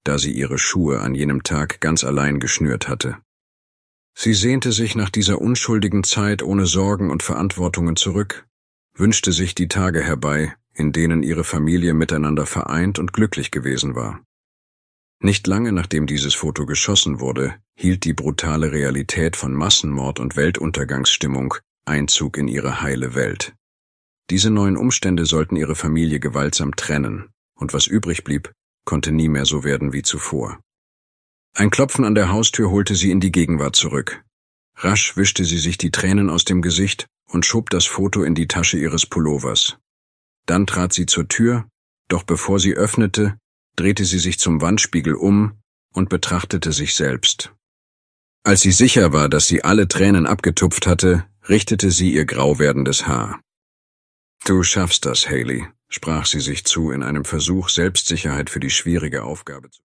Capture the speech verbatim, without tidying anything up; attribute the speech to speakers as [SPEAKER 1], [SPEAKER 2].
[SPEAKER 1] da sie ihre Schuhe an jenem Tag ganz allein geschnürt hatte. Sie sehnte sich nach dieser unschuldigen Zeit ohne Sorgen und Verantwortungen zurück, wünschte sich die Tage herbei, in denen ihre Familie miteinander vereint und glücklich gewesen war. Nicht lange nachdem dieses Foto geschossen wurde, hielt die brutale Realität von Massenmord und Weltuntergangsstimmung Einzug in ihre heile Welt. Diese neuen Umstände sollten ihre Familie gewaltsam trennen, und was übrig blieb, konnte nie mehr so werden wie zuvor. Ein Klopfen an der Haustür holte sie in die Gegenwart zurück. Rasch wischte sie sich die Tränen aus dem Gesicht und schob das Foto in die Tasche ihres Pullovers. Dann trat sie zur Tür, doch bevor sie öffnete, drehte sie sich zum Wandspiegel um und betrachtete sich selbst. Als sie sicher war, dass sie alle Tränen abgetupft hatte, richtete sie ihr grau werdendes Haar. »Du schaffst das, Hailey«, sprach sie sich zu in einem Versuch, Selbstsicherheit für die schwierige Aufgabe zu